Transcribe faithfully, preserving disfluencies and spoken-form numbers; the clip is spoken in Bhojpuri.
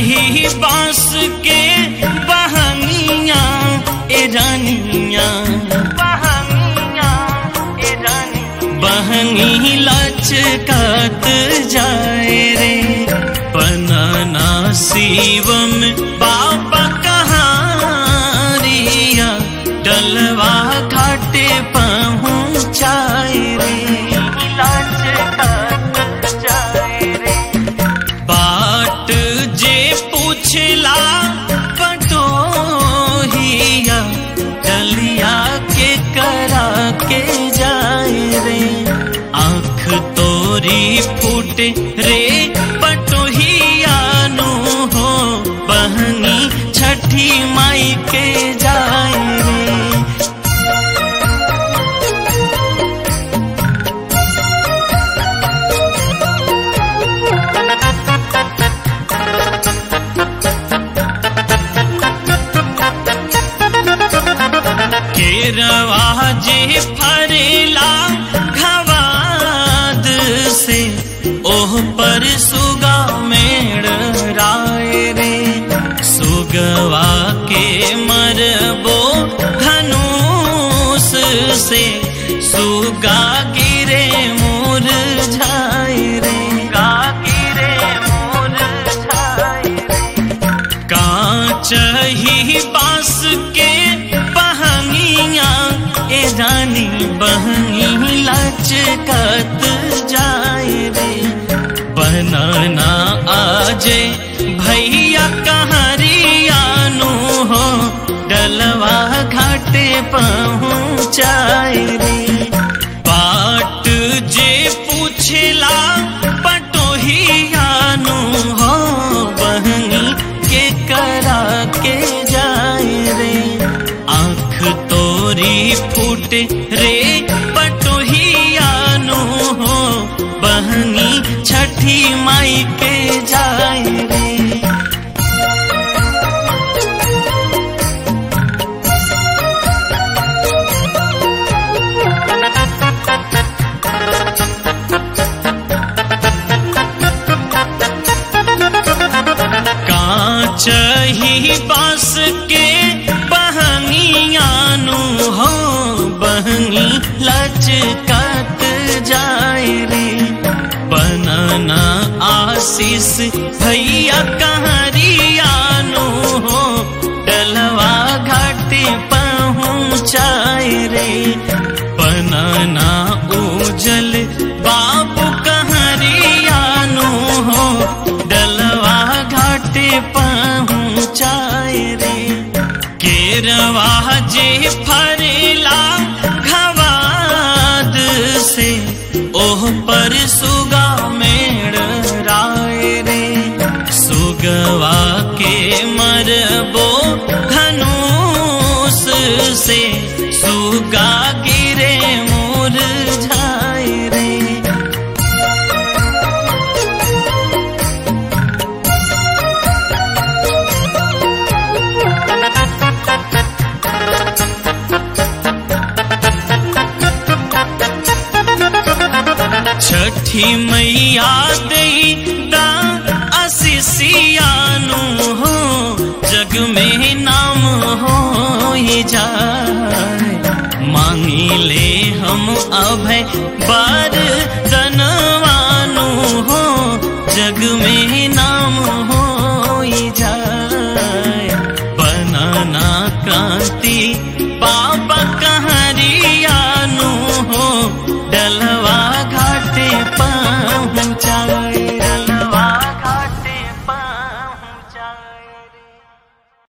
ही बांस के बहनिया ए रानिया, बहनिया ए रानिया, बहनी लचकत जाए रे। बनाना शिवम बाबा कहारिया डलवा घाटे पहुँचाए रे, लचकत जाए रे। बाट जे पूछला पटोहिया डलिया के करा के जाए रे। आँख तोरी फूटे रे पटोहिया नु हो, बहनी छठी माई के जाए रे। केरवा जे फरेला घवाद से, ओह पर सुगा मेड़ राय रे। सुगवा के मरबो धनुष से, सुगा गिरे मुरझाए रे, गा गिरे मुरझाए रे। कांच ही बांस के बहनिया ए रानी, बहनी लचकत जाए रे। बनाना आजे भैया कहरिया नु हो, डलवा घाटे पहुँचाए रे। बाट जे पूछला पटोहिया नु हो, बहनी के करा के जाए रे। आँख तोरी फूटे रे पटोहिया नु हो, बहनी छठी माई के जाए रे। कांच ही बांस के बहनिया नु हो, बहनी लचकत जाए रे। बनाना आशीष भैया कहरिया नु हो, डलवा घाटे पहुँचाए रे। बनाना उजल बाबू कहरिया नु हो, डलवा घाटे पहुँचाए रे। केरवा जे फरेला घवाद से, ओह पर सुगा मेड़ राय रे। सुगवा के मरबो धनुष से, सुगा गिरे मुरझाए रे। छठी मैया दई दा आशीषिया नु हो, जग में नाम हो जाए। मांगी ले हम अभय बार